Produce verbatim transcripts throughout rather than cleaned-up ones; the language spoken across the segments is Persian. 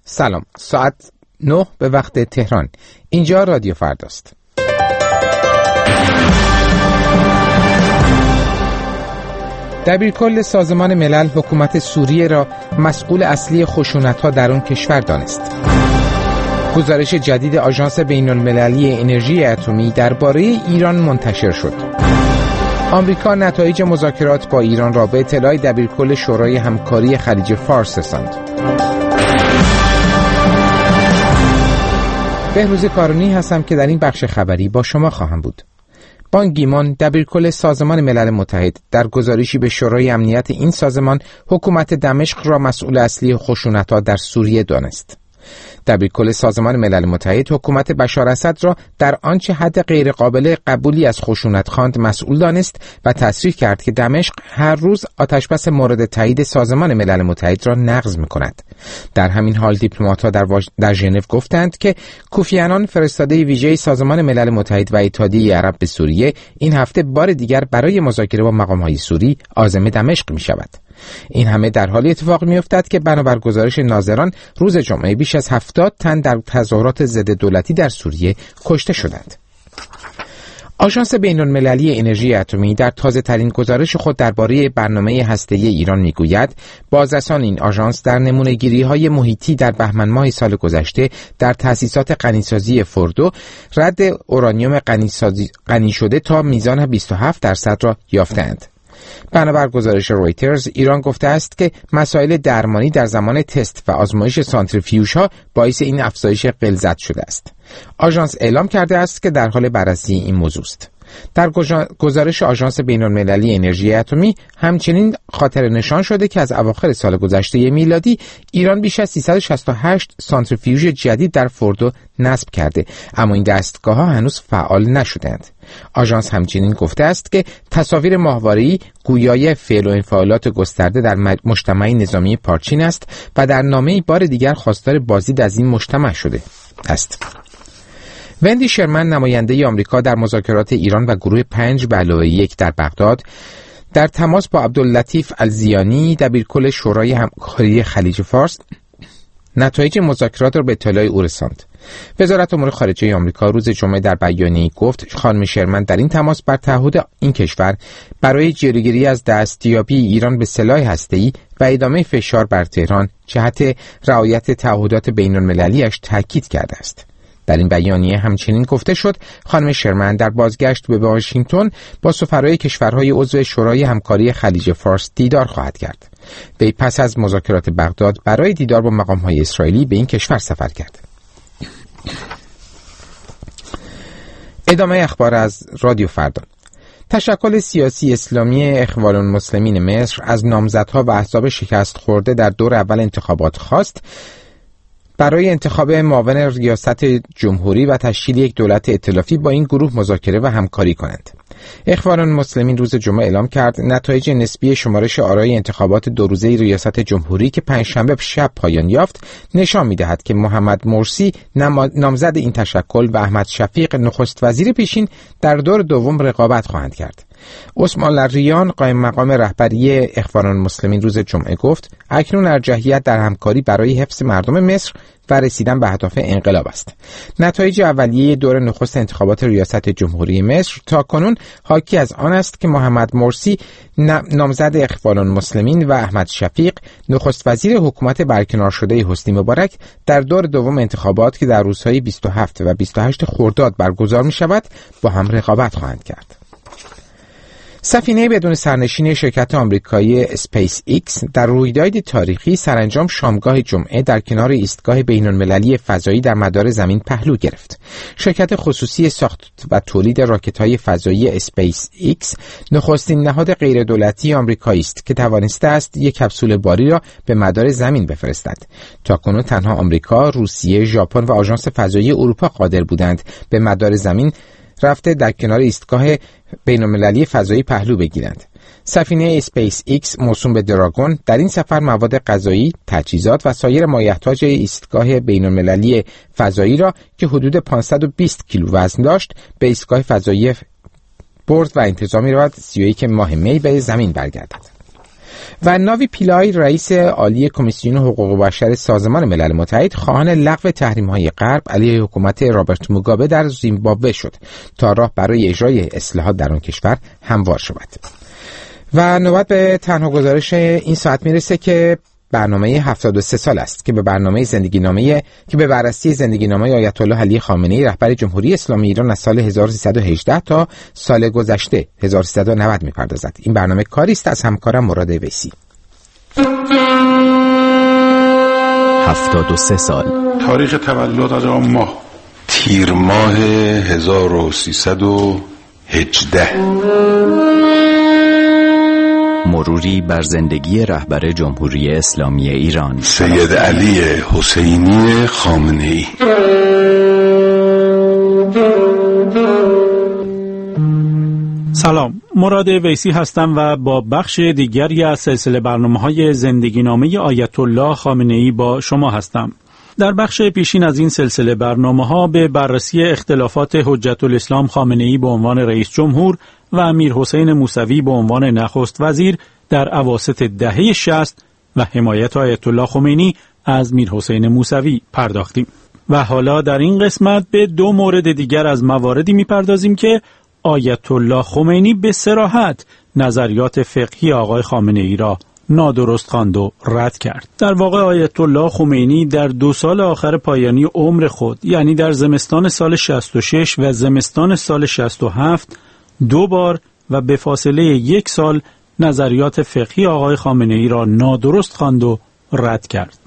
سلام، ساعت نه به وقت تهران. اینجا رادیو فرداست. دبیرکل سازمان ملل حکومت سوریه را مسئول اصلی خشونت‌ها در آن کشور دانست. گزارش جدید آژانس بین‌المللی انرژی اتمی درباره ایران منتشر شد. آمریکا نتایج مذاکرات با ایران را به اطلاع دبیرکل شورای همکاری خلیج فارس رساند. بهروز کارونی هستم که در این بخش خبری با شما خواهم بود. بان کی مون دبیرکل سازمان ملل متحد در گزارشی به شورای امنیت این سازمان حکومت دمشق را مسئول اصلی خشونت‌ها در سوریه دانست. دبیرکل سازمان ملل متحد حکومت بشار اسد را در آنچه حد غیر قابل قبولی از خشونت خواند مسئول دانست و تصریح کرد که دمشق هر روز آتشبس مورد تایید سازمان ملل متحد را نقض می‌کند. در همین حال دیپلمات‌ها در, واج... در ژنو گفتند که کوفی عنان فرستاده ویژه سازمان ملل متحد و اتحادیه عرب به سوریه این هفته بار دیگر برای مذاکره با مقام‌های سوری عازم دمشق می‌شود. این همه در حالی اتفاق می‌افتد که بنابر گزارش ناظران روز جمعه بیش از هفتاد تن در تظاهرات ضد دولتی در سوریه کشته شدند. آژانس بین‌المللی انرژی اتمی در تازه‌ترین گزارش خود درباره برنامه هسته‌ای ایران می‌گوید بازرسان این آژانس در نمونه‌گیری‌های محیطی در بهمن ماه سال گذشته در تأسیسات غنیسازی فردو رد اورانیوم غنی شده تا میزان بیست و هفت درصد را یافتند. بنابر گزارش رویترز ایران گفته است که مسائل درمانی در زمان تست و آزمایش سانتریفیوژها باعث این افزایش غلظت شده است. آژانس اعلام کرده است که در حال بررسی این موضوع است. در گزارش آژانس بین‌المللی انرژی اتمی همچنین خاطر نشان شده که از اواخر سال گذشته میلادی ایران بیش از سیصد و شصت و هشت سانتریفیوژ جدید در فردو نصب کرده، اما این دستگاه‌ها هنوز فعال نشدند. آژانس همچنین گفته است که تصاویر ماهواره‌ای گویای فعل و انفعالات گسترده در مجتمع نظامی پارچین است و در نامه‌ای بار دیگر خواستار بازدید از این مجتمع شده است. وندی شرمن نماینده آمریکا در مذاکرات ایران و گروه پنج به علاوه یک در بغداد در تماس با عبداللطیف الزیانی دبیرکل شورای همکاری خلیج فارس نتایج مذاکرات را به اطلاع او رساند. وزارت امور خارجه آمریکا روز جمعه در بیانیه‌ای گفت خانم شرمن در این تماس بر تعهد این کشور برای جلوگیری از دستیابی ایران به سلاح هسته‌ای و ادامه فشار بر تهران جهت رعایت تعهدات بین‌المللی‌اش تاکید کرده است. در این بیانیه همچنین گفته شد خانم شرمن در بازگشت به واشنگتن با سفرای کشورهای عضو شورای همکاری خلیج فارس دیدار خواهد کرد. وی پس از مذاکرات بغداد برای دیدار با مقام‌های اسرائیلی به این کشور سفر کرد. ادامه اخبار از رادیو فردا. تشکل سیاسی اسلامی اخوان المسلمین مصر از نامزدها و احزاب شکست خورده در دور اول انتخابات خواست برای انتخاب معاون ریاست جمهوری و تشکیل یک دولت ائتلافی با این گروه مذاکره و همکاری کنند. اخوان المسلمین روز جمعه اعلام کرد نتایج نسبی شمارش آرای انتخابات دو روزه ریاست جمهوری که پنجشنبه شب پایان یافت نشان می‌دهد که محمد مرسی نامزد این تشکل و احمد شفیق نخست وزیر پیشین در دور دوم رقابت خواهند کرد. عثمان لریان قائم مقام رهبری اخوان المسلمین روز جمعه گفت اکنون ارجحیت در همکاری برای حفظ مردم مصر و رسیدن به اهداف انقلاب است. نتایج اولیه دور نخست انتخابات ریاست جمهوری مصر تاکنون حاکی از آن است که محمد مرسی نامزد اخوان المسلمین و احمد شفیق نخست وزیر حکومت برکنار شده حسنی مبارک در دور دوم انتخابات که در روزهای بیست و هفت و بیست و هشت خرداد برگزار می شود با هم رقابت خواهند کرد. سفینه بدون سرنشین شرکت آمریکایی اسپیس ایکس در رویدادی تاریخی سرانجام شامگاه جمعه در کنار ایستگاه بین‌المللی فضایی در مدار زمین پهلو گرفت. شرکت خصوصی ساخت و تولید راکت‌های فضایی اسپیس ایکس نخستین نهاد غیردولتی آمریکایی است که توانسته است یک کپسول باری را به مدار زمین بفرستد. تاکنون تنها آمریکا، روسیه، ژاپن و آژانس فضایی اروپا قادر بودند به مدار زمین رفته در کنار ایستگاه بین‌المللی فضایی پهلو بگیرند. سفینه اسپیس ایکس موسوم به دراگون در این سفر مواد غذایی، تجهیزات و سایر مایحتاج ایستگاه بین‌المللی فضایی را که حدود پانصد و بیست کیلو وزن داشت به ایستگاه فضایی برد و انتظار می‌رود سی و یک ماه می به زمین برگردد. و ناوی پیلای رئیس عالی کمیسیون حقوق بشر سازمان ملل متحد خواهان لغو تحریم‌های غرب علیه حکومت رابرت موگابه در زیمبابوه شد تا راه برای اجرای اصلاحات در آن کشور هموار شود. و نوبت به تنها گزارش این ساعت میرسه که برنامه هفتاد و سه سال است که به برنامه زندگی نامه که به بررسی زندگی نامه آیت الله علی خامنه‌ای رهبر جمهوری اسلامی ایران از سال هزار و سیصد و هجده تا سال گذشته هزار و سیصد و نود می‌پردازد. این برنامه کاری است از همکارم مراد ویسی. هفتاد و سه سال تاریخ تولد از آن ماه تیر ماه هزار و سیصد و هجده. مروری بر زندگی رهبر جمهوری اسلامی ایران سید علی حسینی خامنه‌ای. سلام، مراد ویسی هستم و با بخش دیگری از سلسله برنامه‌های زندگی نامه آیت الله خامنه‌ای با شما هستم. در بخش پیشین از این سلسله برنامه‌ها به بررسی اختلافات حجت الاسلام خامنه‌ای به عنوان رئیس جمهور و امیر حسین موسوی به عنوان نخست وزیر در اواسط دهه شصت و حمایت آیت الله خمینی از میر حسین موسوی پرداختیم و حالا در این قسمت به دو مورد دیگر از مواردی می‌پردازیم که آیت الله خمینی به صراحت نظریات فقهی آقای خامنه‌ای را نادرست خواند و رد کرد. در واقع آیت الله خمینی در دو سال آخر پایانی عمر خود، یعنی در زمستان سال شصت و شش و زمستان سال شصت و هفت، دو بار و به فاصله یک سال نظریات فقهی آقای خامنه‌ای را نادرست خواند و رد کرد.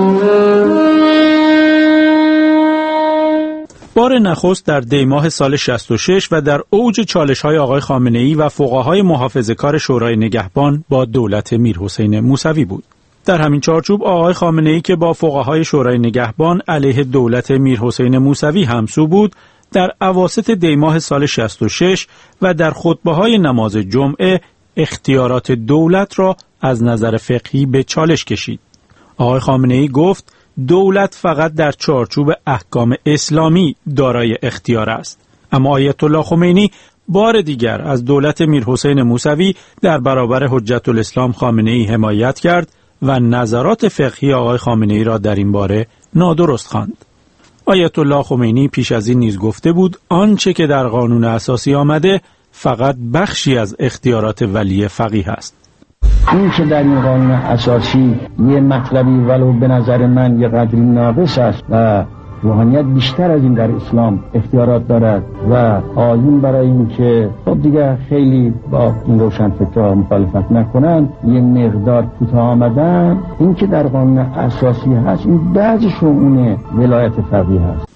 بار نخست در دی ماه سال شصت و شش و در اوج چالش‌های آقای خامنه‌ای و فقهای محافظه‌کار شورای نگهبان با دولت میر حسین موسوی بود. در همین چارچوب آقای خامنه‌ای که با فقهای شورای نگهبان علیه دولت میر حسین موسوی همسو بود، در اواسط دی ماه سال شصت و شش و در خطبه‌های نماز جمعه اختیارات دولت را از نظر فقهی به چالش کشید. آقای خامنه‌ای گفت دولت فقط در چارچوب احکام اسلامی دارای اختیار است. اما آیت الله خمینی بار دیگر از دولت میر حسین موسوی در برابر حجت الاسلام خامنه‌ای حمایت کرد و نظرات فقهی آقای خامنه‌ای را در این باره نادرست خواند. آیت الله خمینی پیش از این نیز گفته بود آنچه که در قانون اساسی آمده فقط بخشی از اختیارات ولی فقیه است. این که در این قانون اساسی یه مطلبی ولو به نظر من یه قدری ناقص است و روحانیت بیشتر از این در اسلام اختیارات دارد و آیین برای این که خب دیگه خیلی با این روشنفکرها مخالفت نکنن یه مقدار کوتاه آمدن، این که در قانون اساسی هست این بعضی شؤون ولایت فقیه هست.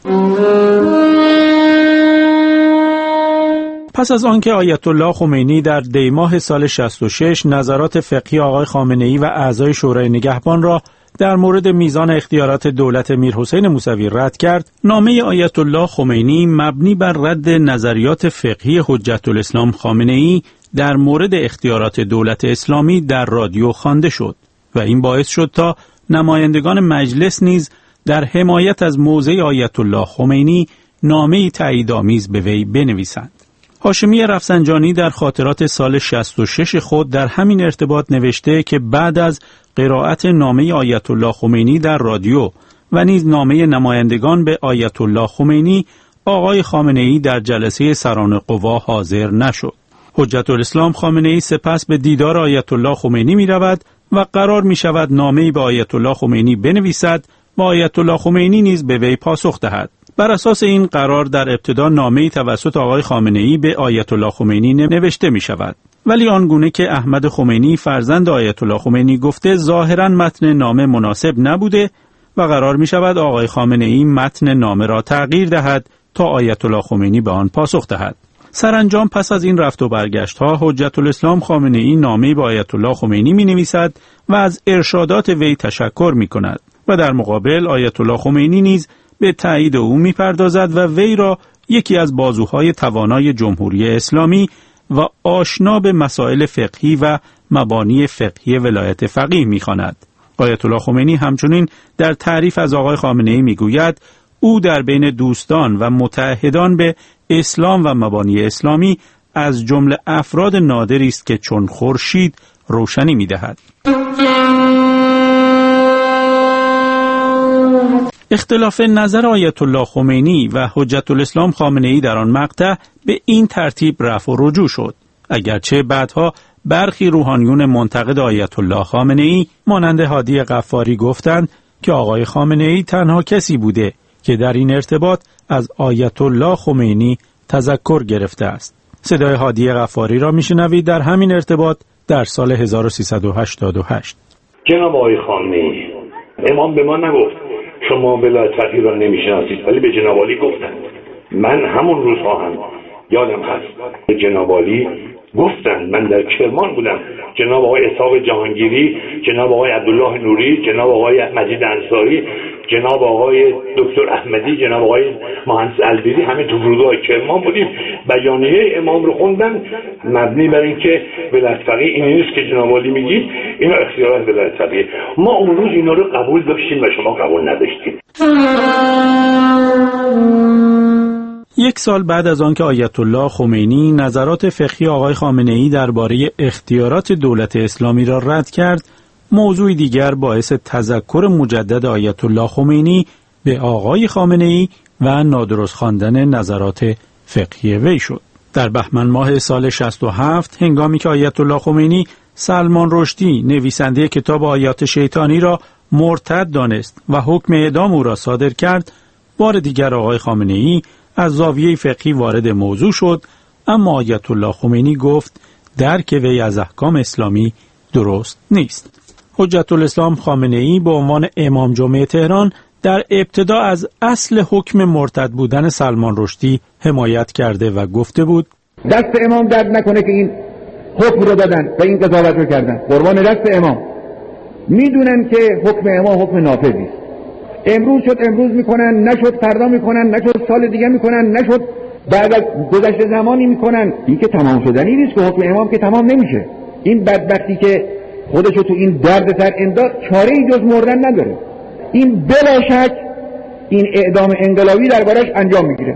پس از آنکه آیت الله خمینی در دی ماه سال شصت و شش نظرات فقهی آقای خامنه‌ای و اعضای شورای نگهبان را در مورد میزان اختیارات دولت میر حسین موسوی رد کرد، نامه آیت الله خمینی مبنی بر رد نظریات فقهی حجت الاسلام خامنه‌ای در مورد اختیارات دولت اسلامی در رادیو خوانده شد و این باعث شد تا نمایندگان مجلس نیز در حمایت از موضع آیت الله خمینی نامه‌ای تاییدآمیز به وی بنویسند. هاشمی رفسنجانی در خاطرات سال شصت و شش خود در همین ارتباط نوشته که بعد از قرائت نامه آیت الله خمینی در رادیو و نیز نامه نمایندگان به آیت الله خمینی، آقای خامنه‌ای در جلسه سران قوا حاضر نشد. حجت الاسلام خامنه‌ای سپس به دیدار آیت الله خمینی می رود و قرار می شود نامه‌ای به آیت الله خمینی بنویسد و آیت الله خمینی نیز به وی پاسخ دهد. بر اساس این قرار در ابتدا نامه‌ای توسط آقای خامنه‌ای به آیت الله خمینی نوشته می شود. ولی آنگونه که احمد خمینی فرزند آیت الله خمینی گفته ظاهراً متن نامه مناسب نبوده و قرار می شود آقای خامنه‌ای متن نامه را تغییر دهد تا آیت الله خمینی به آن پاسخ دهد. سرانجام پس از این رفت و برگشت ها حجت الاسلام خامنه‌ای نامه‌ای به آیت الله خمینی می نویسد و از ارشادات وی تشکر می کند و در مقابل آیت الله خمینی نیز به تایید او می پردازد و وی را یکی از بازوهای توانای جمهوری اسلامی و آشنا به مسائل فقهی و مبانی فقهی ولایت فقیه می خواند. آیت الله خمینی همچنین در تعریف از آقای خامنه‌ای می گوید او در بین دوستان و متعهدان به اسلام و مبانی اسلامی از جمله افراد نادری است که چون خورشید روشنی می‌دهد. اختلاف نظر آیت الله خمینی و حجت الاسلام خامنه‌ای در آن مقطع به این ترتیب رفع و رجوع شد، اگرچه بعدها برخی روحانیون منتقد آیت الله خامنه‌ای مانند هادی غفاری گفتند که آقای خامنه‌ای تنها کسی بوده که در این ارتباط از آیت الله خمینی تذکر گرفته است. صدای هادی غفاری را میشنوید در همین ارتباط در سال هزار و سیصد و هشتاد و هشت. جناب آقای خامنه‌ای، امام به ما نگفت شما ولایت فقیه را نمیشناسید، ولی به جناب عالی گفتند. من همون روزها هم یادم هست به جناب عالی گفتند. من در کرمان بودم، جناب آقای اسحاق جهانگیری، جناب آقای عبدالله نوری، جناب آقای مجید انصاری، جناب آقای دکتر احمدی، جناب آقای مهندس البیری، همه تو فرودگاه کرمان بودیم. بیانیه امام رو خوندن مبنی بر اینکه ولایت فقیه این نیست که جناب عالی میگید، اینا اختیارات ولایت فقیه. ما اون روز اینا رو قبول داشتیم و شما قبول نداشتید. یک سال بعد از آنکه آیت الله خمینی نظرات فقهی آقای خامنه‌ای درباره اختیارات دولت اسلامی را رد کرد، موضوع دیگر باعث تذکر مجدد آیت الله خمینی به آقای خامنه‌ای و نادرست خواندن نظرات فقهی وی شد. در بهمن ماه سال شصت و هفت هنگامی که آیت الله خمینی سلمان رشدی نویسنده کتاب آیات شیطانی را مرتد دانست و حکم اعدام او را صادر کرد، بار دیگر آقای خامنه‌ای از زاویه فقهی وارد موضوع شد، اما آیت الله خمینی گفت درک وی از احکام اسلامی درست نیست. حجت الاسلام خامنه‌ای به عنوان امام جمعه تهران در ابتدا از اصل حکم مرتد بودن سلمان رشدی حمایت کرده و گفته بود دست امام درد نکنه که این حکم رو دادن و این قضاوت رو کردن، قربان دست امام. میدونن که حکم امام حکم نافذی است. امروز شد امروز میکنن، نشد فردا میکنن، نشد سال دیگه میکنن، نشد بعد از گذشت زمانی میکنن. این که تمام شدنی نیست که حکم امام که تمام نمیشه. این بدبختی که خودشو تو این درد سر انداخت چاره ای جز مردن نداره. این بلا شک این اعدام انقلابی دربارش انجام میگیره.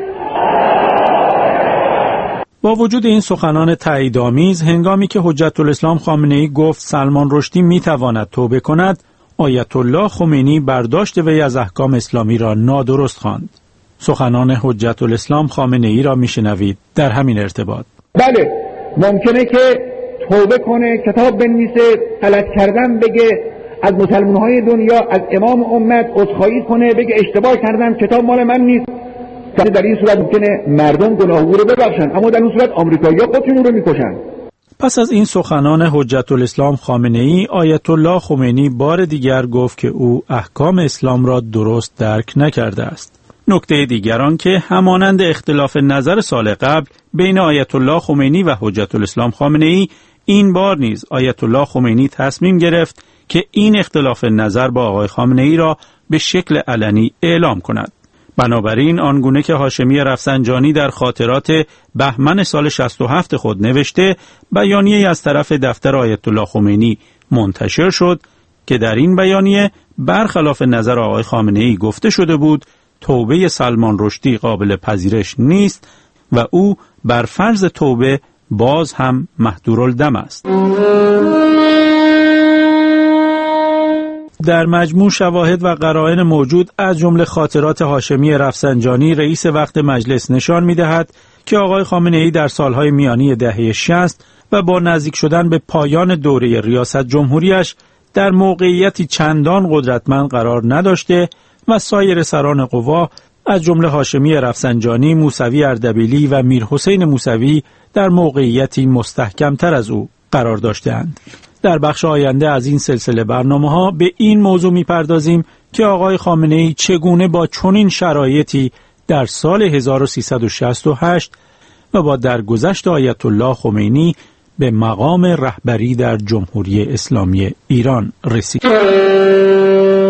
با وجود این سخنان تاییدآمیز، هنگامی که حجت الاسلام خامنه‌ای گفت سلمان رشدی میتواند توبه کند، آیت الله خمینی برداشت وی از احکام اسلامی را نادرست خواند. سخنان حجت الاسلام خامنه‌ای را میشنوید در همین ارتباط. بله، ممکنه که توبه کنه، کتاب بنویسه، غلط کردم بگه، از مسلمان‌های دنیا، از امام امت عذرخواهی کنه، بگه اشتباه کردم، کتاب مال من نیست. در این صورت ممکنه مردم گناه او رو ببخشن، اما در اون صورت آمریکایی‌ها خودشون او رو میکشن. پس از این سخنان حجت الاسلام خامنه‌ای، آیت الله خمینی بار دیگر گفت که او احکام اسلام را درست درک نکرده است. نکته دیگر آن که همانند اختلاف نظر سال قبل بین آیت الله خمینی و حجت الاسلام خامنه‌ای، این بار نیز آیت الله خمینی تصمیم گرفت که این اختلاف نظر با آقای خامنه‌ای را به شکل علنی اعلام کند. بنابراین آنگونه که هاشمی رفسنجانی در خاطرات بهمن سال شصت و هفت خود نوشته، بیانیه از طرف دفتر آیت الله خمینی منتشر شد که در این بیانیه برخلاف نظر آقای خامنه‌ای گفته شده بود توبه سلمان رشدی قابل پذیرش نیست و او بر فرض توبه باز هم محظورالدم است. در مجموع شواهد و قرائن موجود از جمله خاطرات هاشمی رفسنجانی رئیس وقت مجلس نشان می‌دهد که آقای خامنه‌ای در سالهای میانی دهه شصت و با نزدیک شدن به پایان دوره ریاست جمهوریش در موقعیتی چندان قدرتمند قرار نداشته و سایر سران قوا از جمله هاشمی رفسنجانی، موسوی اردبیلی و میرحسین موسوی در موقعیتی مستحکمتر از او قرار داشتند. در بخش آینده از این سلسله برنامه‌ها به این موضوع می‌پردازیم که آقای خامنه‌ای چگونه با چنین شرایطی در سال هزار و سیصد و شصت و هشت و با درگذشت آیت الله خمینی به مقام رهبری در جمهوری اسلامی ایران رسید.